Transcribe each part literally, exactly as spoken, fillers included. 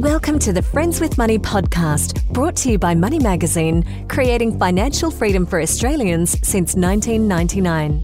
Welcome to the Friends with Money podcast, brought to you by Money Magazine, creating financial freedom for Australians since nineteen ninety-nine.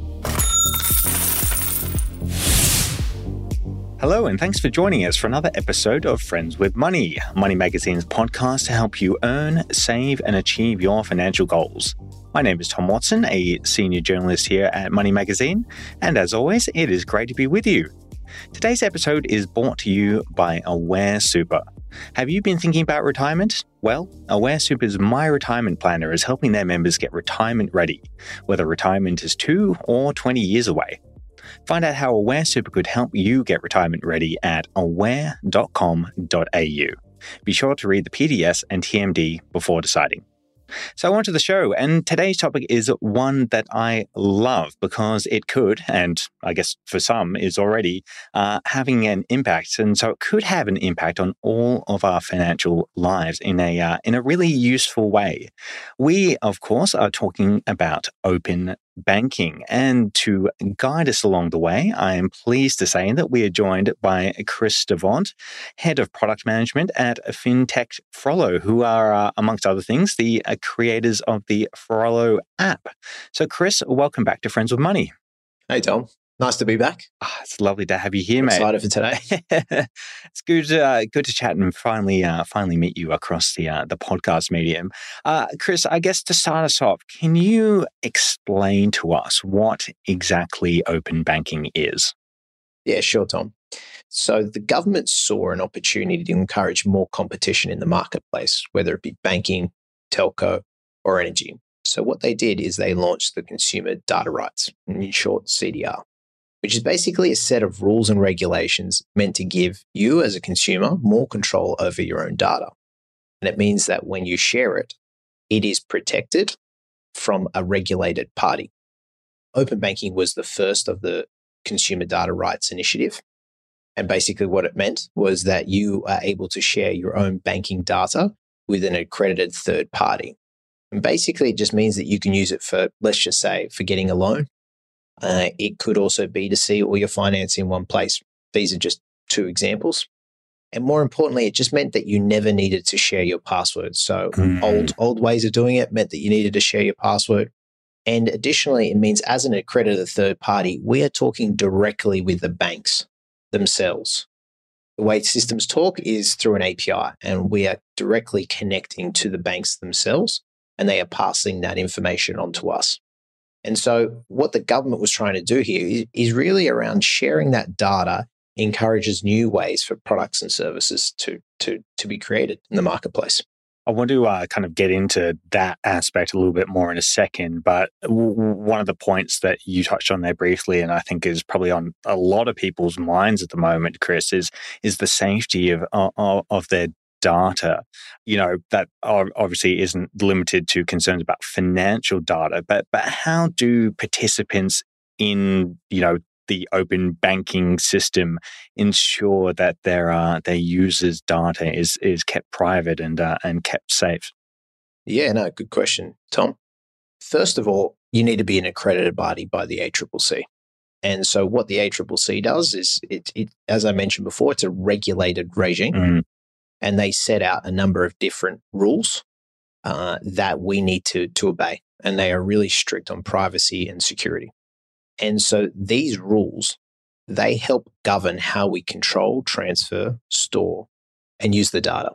Hello, and thanks for joining us for another episode of Friends with Money, Money Magazine's podcast to help you earn, save, and achieve your financial goals. My name is Tom Watson, a senior journalist here at Money Magazine, and as always, it is great to be with you. Today's episode is brought to you by Aware Super. Have you been thinking about retirement? Well, Aware Super's My Retirement Planner is helping their members get retirement ready, whether retirement is two or twenty years away. Find out how Aware Super could help you get retirement ready at aware dot com dot a u. Be sure to read the P D S and T M D before deciding. So on to the show, and today's topic is one that I love because it could, and I guess for some is already, uh, having an impact. And so it could have an impact on all of our financial lives in a uh, in a really useful way. We, of course, are talking about open banking. And to guide us along the way, I am pleased to say that we are joined by Chris Devont, Head of Product Management at FinTech Frollo, who are, uh, amongst other things, the uh, creators of the Frollo app. So, Chris, welcome back to Friends with Money. Hey, Tom. Nice to be back. Oh, it's lovely to have you here, I'm mate. Excited for today. It's good, uh, good to chat and finally, uh, finally meet you across the uh, the podcast medium. Uh, Chris, I guess to start us off, can you explain to us what exactly open banking is? Yeah, sure, Tom. So the government saw an opportunity to encourage more competition in the marketplace, whether it be banking, telco, or energy. So what they did is they launched the Consumer Data Rights, in short, C D R, which is basically a set of rules and regulations meant to give you as a consumer more control over your own data. And it means that when you share it, it is protected from a regulated party. Open banking was the first of the Consumer Data Rights Initiative. And basically what it meant was that you are able to share your own banking data with an accredited third party. And basically it just means that you can use it for, let's just say, for getting a loan. Uh, it could also be to see all your finance in one place. These are just two examples. And more importantly, it just meant that you never needed to share your password. So mm. old old ways of doing it meant that you needed to share your password. And additionally, it means as an accredited third party, we are talking directly with the banks themselves. The way systems talk is through an A P I, and we are directly connecting to the banks themselves, and they are passing that information on to us. And so what the government was trying to do here is, is really around sharing that data encourages new ways for products and services to, to, to be created in the marketplace. I want to uh, kind of get into that aspect a little bit more in a second, but w- one of the points that you touched on there briefly, and I think is probably on a lot of people's minds at the moment, Chris, is is the safety of of, of their data. You know, that obviously isn't limited to concerns about financial data, but but how do participants in, you know, the open banking system ensure that their uh, their users' data is is kept private and uh, and kept safe? Yeah, no, good question, Tom. First of all, you need to be an accredited body by the A C C C. And so what the A C C C does is, it, it as I mentioned before, it's a regulated regime. Mm. And they set out a number of different rules uh, that we need to, to obey. And they are really strict on privacy and security. And so these rules, they help govern how we control, transfer, store, and use the data.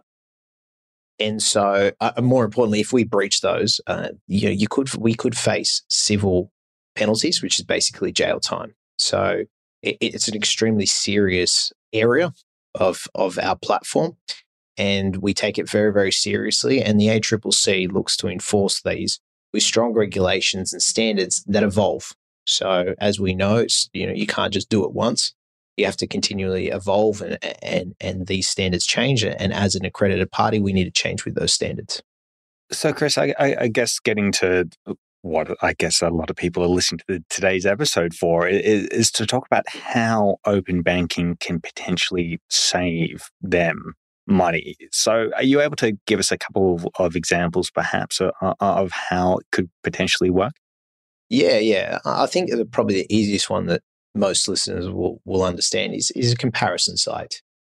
And so, uh, more importantly, if we breach those, uh, you know, you could we could face civil penalties, which is basically jail time. So it, it's an extremely serious area of of our platform. And we take it very, very seriously. And the A C C C looks to enforce these with strong regulations and standards that evolve. So as we know, it's, you know, you can't just do it once. You have to continually evolve, and and and these standards change. And as an accredited party, we need to change with those standards. So, Chris, I, I, I guess getting to what I guess a lot of people are listening to the, today's episode for is, is to talk about how open banking can potentially save them money. So are you able to give us a couple of, of examples perhaps of, of how it could potentially work? Yeah, yeah. I think probably the easiest one that most listeners will, will understand is, is a comparison site.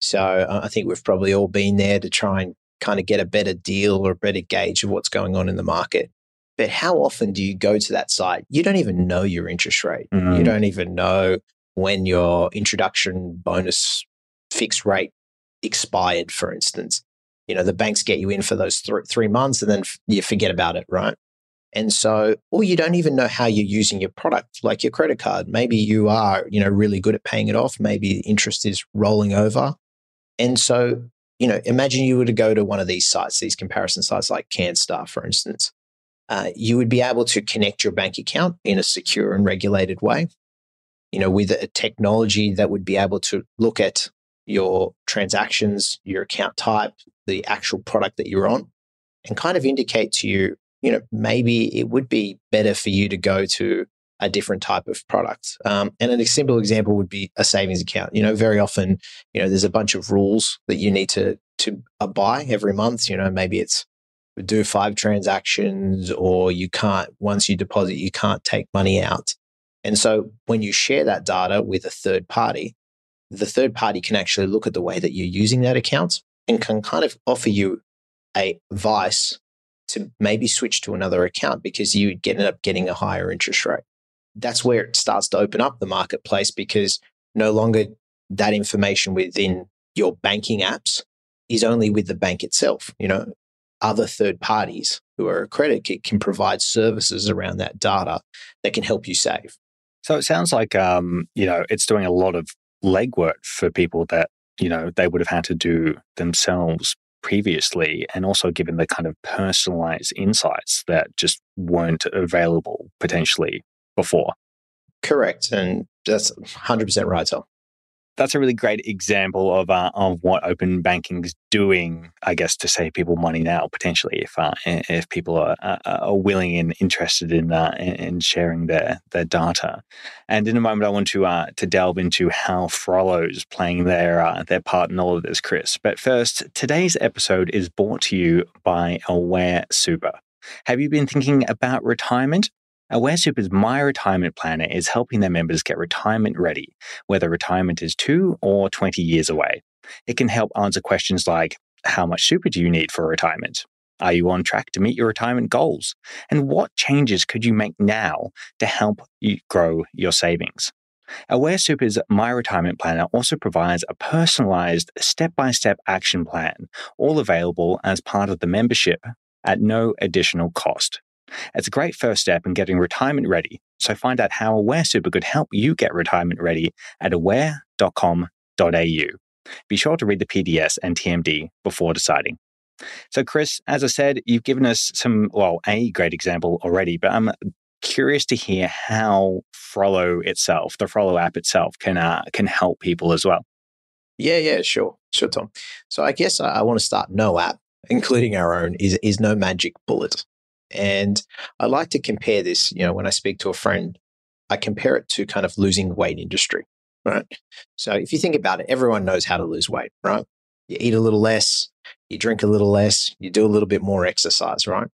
So uh, I think we've probably all been there to try and kind of get a better deal or a better gauge of what's going on in the market. But how often do you go to that site? You don't even know your interest rate. Mm. You don't even know when your introduction bonus fixed rate expired, for instance. You know, the banks get you in for those th- three months and then f- you forget about it, right? And so, or you don't even know how you're using your product, like your credit card. Maybe you are, you know, really good at paying it off. Maybe interest is rolling over. And so, you know, imagine you were to go to one of these sites, these comparison sites like CanStar, for instance. Uh, you would be able to connect your bank account in a secure and regulated way, you know, with a technology that would be able to look at your transactions, your account type, the actual product that you're on, and kind of indicate to you, you know, maybe it would be better for you to go to a different type of product. Um, and a simple example would be a savings account. You know, very often, you know, there's a bunch of rules that you need to to abide every month. You know, maybe it's do five transactions, or you can't, once you deposit, you can't take money out. And so when you share that data with a third party, the third party can actually look at the way that you're using that account and can kind of offer you a advice to maybe switch to another account because you get end up getting a higher interest rate. That's where it starts to open up the marketplace, because no longer that information within your banking apps is only with the bank itself. You know, other third parties who are accredited can provide services around that data that can help you save. So it sounds like, um, you know, it's doing a lot of legwork for people that, you know, they would have had to do themselves previously, and also given the kind of personalized insights that just weren't available potentially before. Correct. And that's one hundred percent right, Tom. That's a really great example of uh, of what open banking's doing, I guess, to save people money now, potentially, if uh, if people are, uh, are willing and interested in uh, in sharing their their data. And in a moment, I want to uh, to delve into how Frollo's playing their uh, their part in all of this, Chris. But first, today's episode is brought to you by Aware Super. Have you been thinking about retirement? Aware Super's My Retirement Planner is helping their members get retirement ready, whether retirement is two or twenty years away. It can help answer questions like, how much super do you need for retirement? Are you on track to meet your retirement goals? And what changes could you make now to help you grow your savings? Aware Super's My Retirement Planner also provides a personalized step-by-step action plan, all available as part of the membership at no additional cost. It's a great first step in getting retirement ready, so find out how Aware Super could help you get retirement ready at aware dot com dot a u. Be sure to read the P D S and T M D before deciding. So, Chris, as I said, you've given us some, well, a great example already, but I'm curious to hear how Frollo itself, the Frollo app itself, can uh, can help people as well. Yeah, yeah, sure. Sure, Tom. So I guess I, I want to start. No app, including our own, is is no magic bullet. And I like to compare this, you know, when I speak to a friend, I compare it to kind of losing weight industry, right? So if you think about it, everyone knows how to lose weight, right? You eat a little less, you drink a little less, you do a little bit more exercise, right?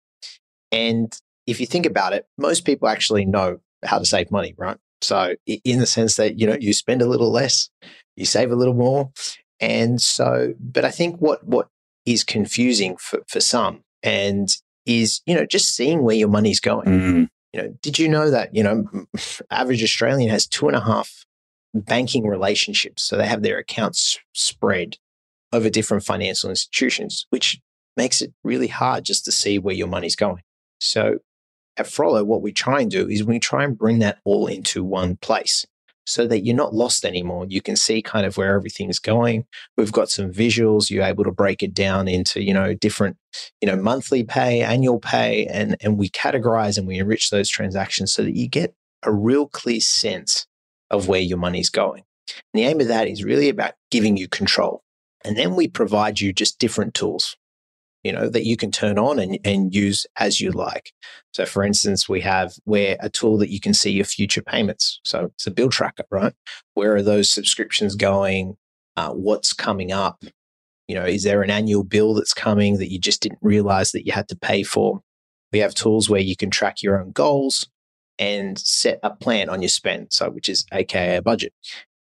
And if you think about it, most people actually know how to save money, right? So in the sense that, you know, you spend a little less, you save a little more. And so, but I think what what is confusing for, for some and is, you know, just seeing where your money's going. Mm. You know, did you know that, you know, average Australian has two and a half banking relationships. So they have their accounts spread over different financial institutions, which makes it really hard just to see where your money's going. So at Frollo, what we try and do is we try and bring that all into one place so that you're not lost anymore. You can see kind of where everything's going. We've got some visuals. You're able to break it down into, you know, different, you know, monthly pay, annual pay, and, and we categorize and we enrich those transactions so that you get a real clear sense of where your money's going. And the aim of that is really about giving you control. And then we provide you just different tools, you know, that you can turn on and, and use as you like. So for instance, we have where a tool that you can see your future payments. So it's a bill tracker, right? Where are those subscriptions going? Uh, what's coming up? You know, is there an annual bill that's coming that you just didn't realize that you had to pay for? We have tools where you can track your own goals and set a plan on your spend, so which is A K A a budget.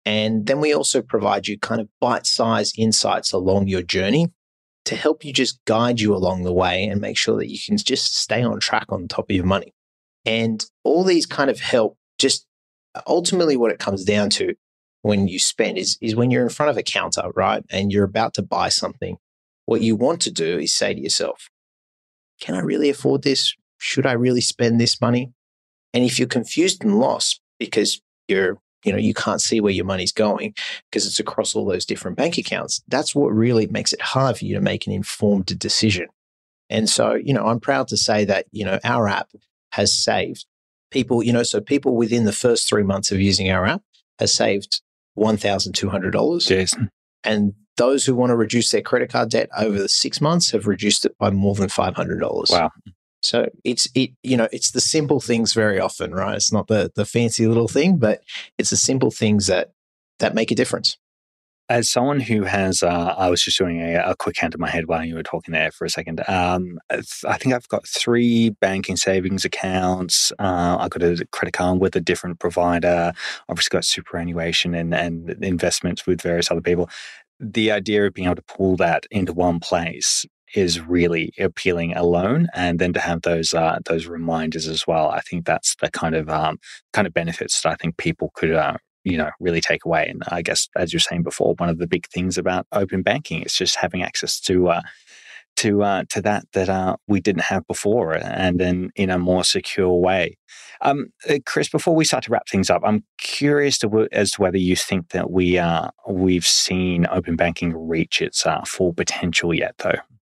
And then we also provide you kind of bite-sized insights along your journey to help you just guide you along the way and make sure that you can just stay on track on top of your money. And all these kind of help just ultimately what it comes down to when you spend is, is when you're in front of a counter, right? And you're about to buy something. What you want to do is say to yourself, can I really afford this? Should I really spend this money? And if you're confused and lost because you're, you know, you can't see where your money's going because it's across all those different bank accounts, that's what really makes it hard for you to make an informed decision. And so, you know, I'm proud to say that, you know, our app has saved people, you know, so people within the first three months of using our app has saved one thousand two hundred dollars. Jason. And those who want to reduce their credit card debt over the six months have reduced it by more than five hundred dollars. Wow. So it's, it, you know, it's the simple things very often, right? It's not the the fancy little thing, but it's the simple things that, that make a difference. As someone who has, uh, I was just doing a, a quick count in my head while you were talking there for a second. Um, I think I've got three banking savings accounts. Uh, I've got a credit card with a different provider. Obviously got superannuation and, and investments with various other people. The idea of being able to pull that into one place is really appealing alone, and then to have those uh, those reminders as well. I think that's the kind of um, kind of benefits that I think people could uh, you know really take away. And I guess, as you're saying before, one of the big things about open banking is just having access to uh, to uh, to that that uh, we didn't have before, and then in a more secure way. Um, Chris, before we start to wrap things up, I'm curious to w- as to whether you think that we uh, we've seen open banking reach its uh, full potential yet, though.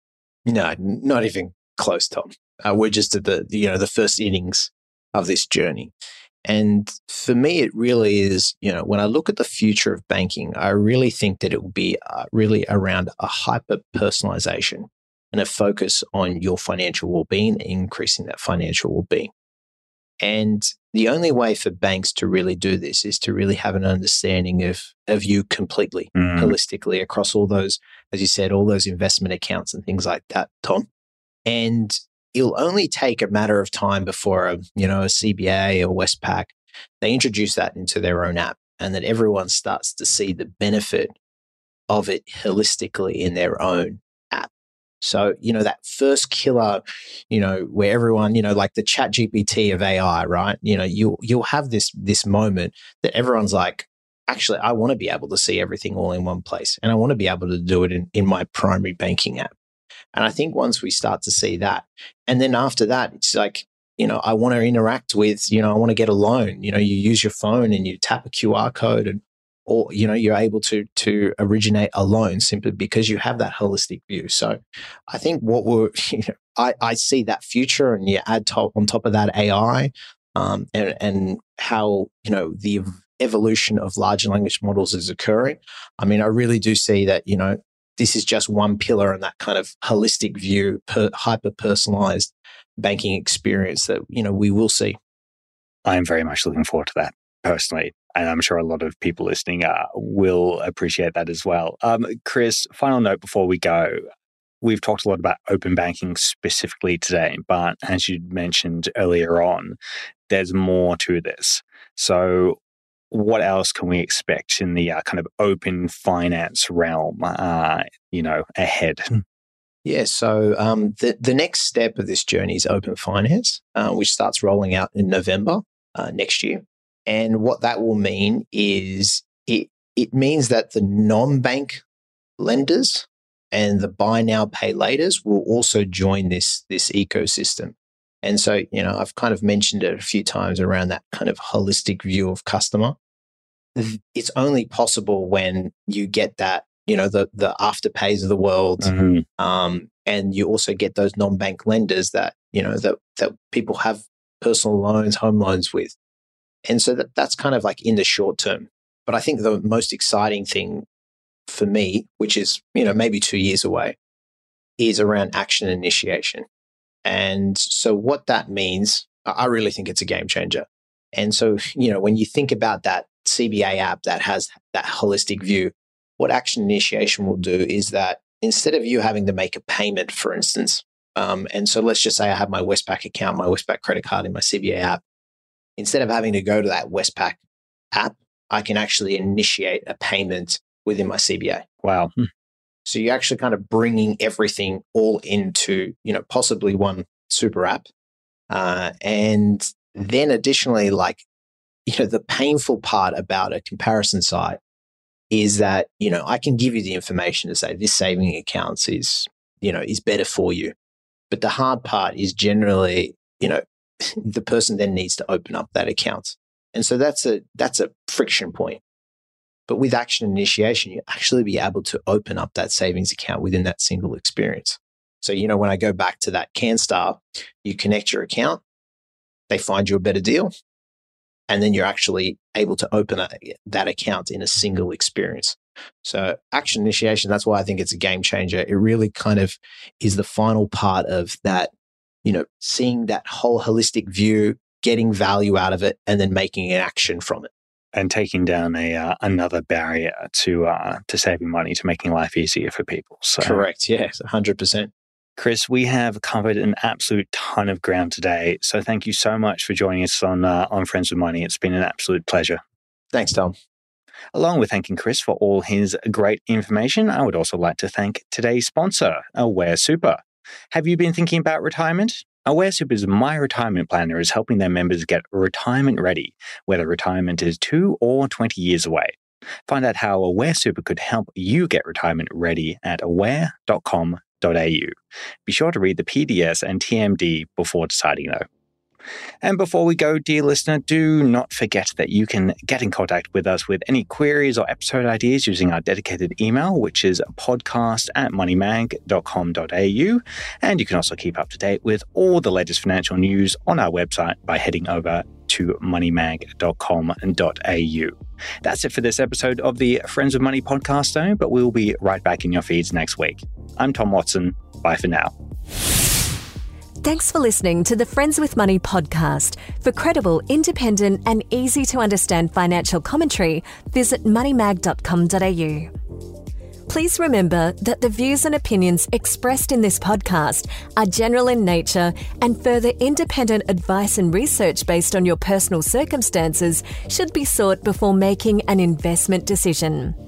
No, not even close, Tom. Uh, we're just at the, you know, the first innings of this journey. And for me, it really is, you know, when I look at the future of banking, I really think that it will be uh, really around a hyper personalization and a focus on your financial well-being and increasing that financial well-being. And the only way for banks to really do this is to really have an understanding of, of you completely, mm. holistically across all those, as you said, all those investment accounts and things like that, Tom. And it'll only take a matter of time before a, you know, a C B A or Westpac, they introduce that into their own app and that everyone starts to see the benefit of it holistically in their own app. So, you know, that first killer, you know, where everyone, you know, like the Chat G P T of A I, right? You know, you'll, you'll have this, this moment that everyone's like, actually, I want to be able to see everything all in one place. And I want to be able to do it in, in my primary banking app. And I think once we start to see that, and then after that, it's like, you know, I want to interact with, you know, I want to get a loan. You know, you use your phone and you tap a Q R code and, or, you know, you're able to to originate a loan simply because you have that holistic view. So I think what we're, you know, I, I see that future, and you add top, on top of that A I um, and, and how, you know, the evolution of large language models is occurring. I mean, I really do see that, you know, this is just one pillar in that kind of holistic view, per, hyper-personalized banking experience that, you know, we will see. I'm very much looking forward to that personally. And I'm sure a lot of people listening uh, will appreciate that as well. Um, Chris, final note before we go. We've talked a lot about open banking specifically today, but as you mentioned earlier on, there's more to this. So what else can we expect in the uh, kind of open finance realm, uh, you know, ahead? Yeah, so um, the, the next step of this journey is open finance, uh, which starts rolling out in November uh, next year. And what that will mean is it it means that the non-bank lenders and the buy now, pay laters will also join this, this ecosystem. And so, you know, I've kind of mentioned it a few times around that kind of holistic view of customer. It's only possible when you get that, you know, the the Afterpays of the world, mm-hmm. um, and you also get those non-bank lenders that, you know, that that people have personal loans, home loans with. And so that, that's kind of like in the short term. But I think the most exciting thing for me, which is, you know, maybe two years away, is around action initiation. And so what that means, I really think it's a game changer. And so, you know, when you think about that C B A app that has that holistic view, what action initiation will do is that instead of you having to make a payment, for instance, um, and so let's just say I have my Westpac account, my Westpac credit card in my C B A app, instead of having to go to that Westpac app I can actually initiate a payment within my C B A. Wow. So you're actually kind of bringing everything all into, you know, possibly one super app. Uh, and then additionally, like, you know, the painful part about a comparison site is that, you know, I can give you the information to say this saving accounts is, you know, is better for you. But the hard part is generally, you know, the person then needs to open up that account. And so that's a that's a friction point. But with action initiation, you actually be able to open up that savings account within that single experience. So, you know, when I go back to that CanStar, you connect your account, they find you a better deal, and then you're actually able to open that, that account in a single experience. So action initiation, that's why I think it's a game changer. It really kind of is the final part of that, you know, seeing that whole holistic view, getting value out of it, and then making an action from it. And taking down a uh, another barrier to uh, to saving money, to making life easier for people. So, correct. Yes, one hundred percent. Chris, we have covered an absolute ton of ground today. So thank you so much for joining us on uh, on Friends with Money. It's been an absolute pleasure. Thanks, Tom. Along with thanking Chris for all his great information, I would also like to thank today's sponsor, Aware Super. Have you been thinking about retirement? Aware Super's My Retirement Planner is helping their members get retirement ready, whether retirement is two or twenty years away. Find out how Aware Super could help you get retirement ready at aware dot com dot a u. Be sure to read the P D S and T M D before deciding though. And before we go, dear listener, do not forget that you can get in contact with us with any queries or episode ideas using our dedicated email, which is podcast at moneymag dot com dot a u. And you can also keep up to date with all the latest financial news on our website by heading over to moneymag dot com dot a u. That's it for this episode of the Friends with Money podcast, though, but we'll be right back in your feeds next week. I'm Tom Watson. Bye for now. Thanks for listening to the Friends with Money podcast. For credible, independent and easy to understand financial commentary, visit moneymag dot com dot a u. Please remember that the views and opinions expressed in this podcast are general in nature, and further independent advice and research based on your personal circumstances should be sought before making an investment decision.